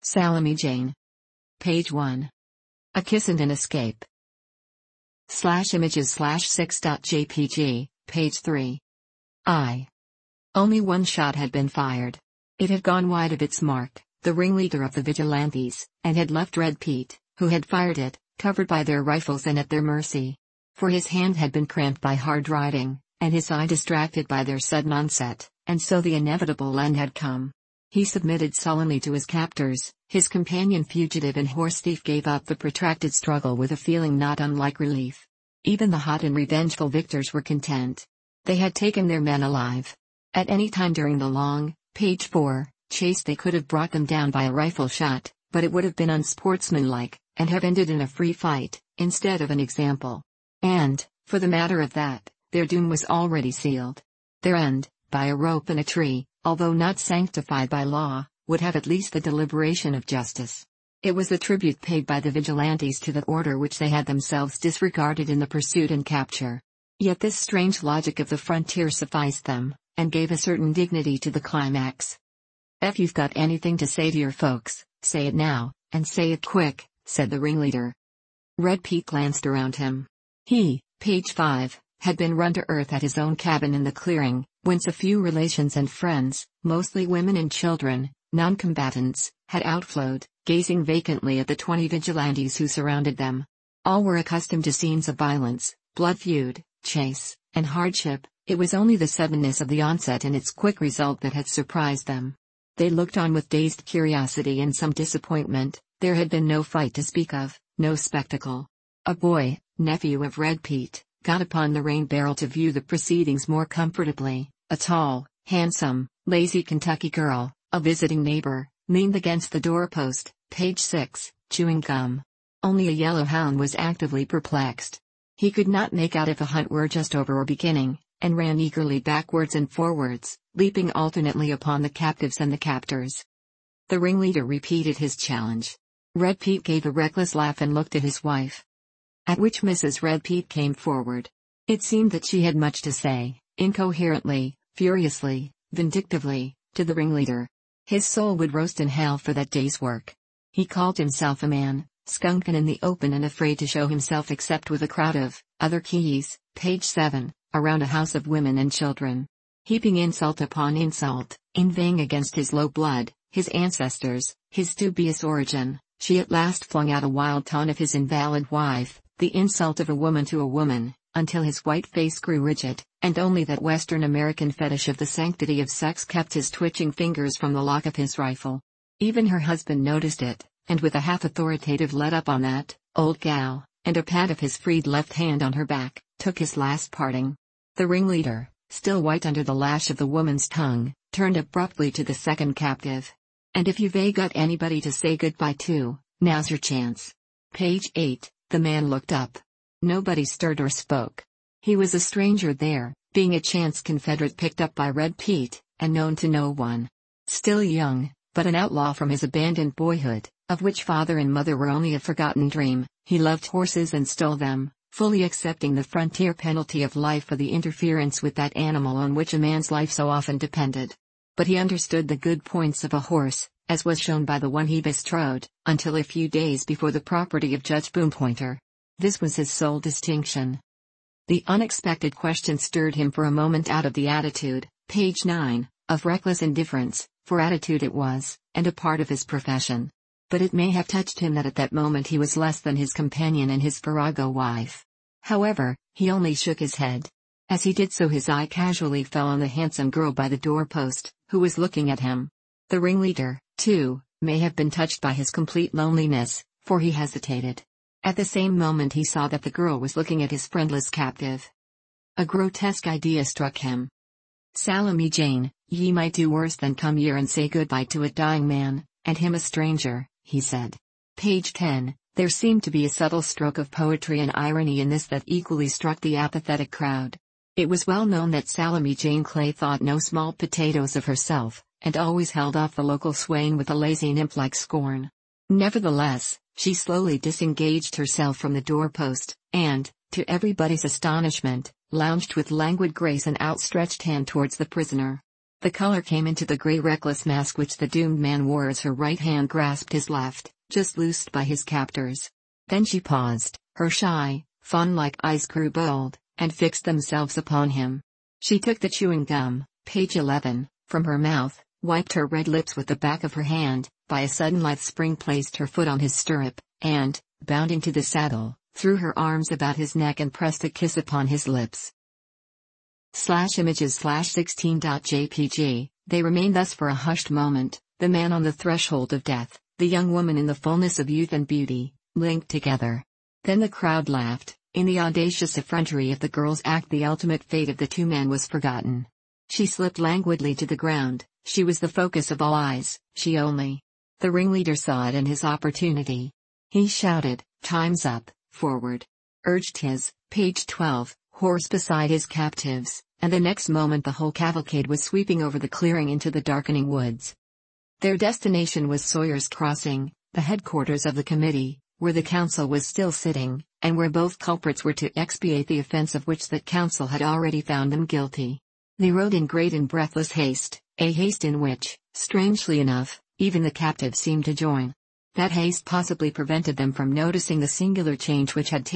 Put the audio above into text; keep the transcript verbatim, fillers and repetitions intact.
Salome Jane. Page one. A Kiss and an Escape. Slash images slash six dot jpg, page three. I. Only one shot had been fired. It had gone wide of its mark, the ringleader of the vigilantes, and had left Red Pete, who had fired it, covered by their rifles and at their mercy. For his hand had been cramped by hard riding, and his eye distracted by their sudden onset, and so the inevitable end had come. He submitted sullenly to his captors. His companion fugitive and horse thief gave up the protracted struggle with a feeling not unlike relief. Even the hot and revengeful victors were content. They had taken their men alive. At any time during the long, page four, chase they could have brought them down by a rifle shot, but it would have been unsportsmanlike, and have ended in a free fight, instead of an example. And, for the matter of that, their doom was already sealed. Their end, by a rope and a tree, although not sanctified by law, would have at least the deliberation of justice. It was the tribute paid by the vigilantes to the order which they had themselves disregarded in the pursuit and capture. Yet this strange logic of the frontier sufficed them, and gave a certain dignity to the climax. "If you've got anything to say to your folks, say it now, and say it quick," said the ringleader. Red Pete glanced around him. He, page five, had been run to earth at his own cabin in the clearing, whence a few relations and friends, mostly women and children, non-combatants, had outflowed, gazing vacantly at the twenty vigilantes who surrounded them. All were accustomed to scenes of violence, blood feud, chase, and hardship. It was only the suddenness of the onset and its quick result that had surprised them. They looked on with dazed curiosity and some disappointment. There had been no fight to speak of, no spectacle. A boy, nephew of Red Pete, got upon the rain barrel to view the proceedings more comfortably. A tall, handsome, lazy Kentucky girl, a visiting neighbor, leaned against the doorpost, page six, chewing gum. Only a yellow hound was actively perplexed. He could not make out if a hunt were just over or beginning, and ran eagerly backwards and forwards, leaping alternately upon the captives and the captors. The ringleader repeated his challenge. Red Pete gave a reckless laugh and looked at his wife. At which Missus Red Pete came forward. It seemed that she had much to say, incoherently, furiously, vindictively, to the ringleader. His soul would roast in hell for that day's work. He called himself a man, skunking in the open and afraid to show himself except with a crowd of other keys, page seven, around a house of women and children. Heaping insult upon insult, inveighing against his low blood, his ancestors, his dubious origin, she at last flung out a wild taunt of his invalid wife, the insult of a woman to a woman, until his white face grew rigid, and only that Western American fetish of the sanctity of sex kept his twitching fingers from the lock of his rifle. Even her husband noticed it, and with a half-authoritative let up on that, old gal, and a pat of his freed left hand on her back, took his last parting. The ringleader, still white under the lash of the woman's tongue, turned abruptly to the second captive. "And if you've a got anybody to say goodbye to, now's your chance." Page eight, the man looked up. Nobody stirred or spoke. He was a stranger there, being a chance Confederate picked up by Red Pete, and known to no one. Still young, but an outlaw from his abandoned boyhood, of which father and mother were only a forgotten dream, he loved horses and stole them, fully accepting the frontier penalty of life for the interference with that animal on which a man's life so often depended. But he understood the good points of a horse, as was shown by the one he bestrode, until a few days before the property of Judge Boompointer. This was his sole distinction. The unexpected question stirred him for a moment out of the attitude, page nine, of reckless indifference, for attitude it was, and a part of his profession. But it may have touched him that at that moment he was less than his companion and his virago wife. However, he only shook his head. As he did so his eye casually fell on the handsome girl by the doorpost, who was looking at him. The ringleader, too, may have been touched by his complete loneliness, for he hesitated. At the same moment he saw that the girl was looking at his friendless captive. A grotesque idea struck him. "Salome Jane, ye might do worse than come here and say goodbye to a dying man, and him a stranger," he said. Page ten, there seemed to be a subtle stroke of poetry and irony in this that equally struck the apathetic crowd. It was well known that Salome Jane Clay thought no small potatoes of herself, and always held off the local swain with a lazy nymph-like scorn. Nevertheless, she slowly disengaged herself from the doorpost, and, to everybody's astonishment, lounged with languid grace and outstretched hand towards the prisoner. The color came into the gray reckless mask which the doomed man wore as her right hand grasped his left, just loosed by his captors. Then she paused, her shy, fawn-like eyes grew bold, and fixed themselves upon him. She took the chewing gum, page eleven, from her mouth, wiped her red lips with the back of her hand, by a sudden lithe spring placed her foot on his stirrup, and, bounding to the saddle, threw her arms about his neck and pressed a kiss upon his lips. Slash images slash sixteen dot jpg, they remained thus for a hushed moment, the man on the threshold of death, the young woman in the fullness of youth and beauty, linked together. Then the crowd laughed. In the audacious effrontery of the girl's act, the ultimate fate of the two men was forgotten. She slipped languidly to the ground, she was the focus of all eyes, she only. The ringleader saw it and his opportunity. He shouted, "Time's up, forward!" urged his, page twelve, horse beside his captives, and the next moment the whole cavalcade was sweeping over the clearing into the darkening woods. Their destination was Sawyer's Crossing, the headquarters of the committee, where the council was still sitting, and where both culprits were to expiate the offense of which that council had already found them guilty. They rode in great and breathless haste, a haste in which, strangely enough, even the captives seemed to join. That haste possibly prevented them from noticing the singular change which had taken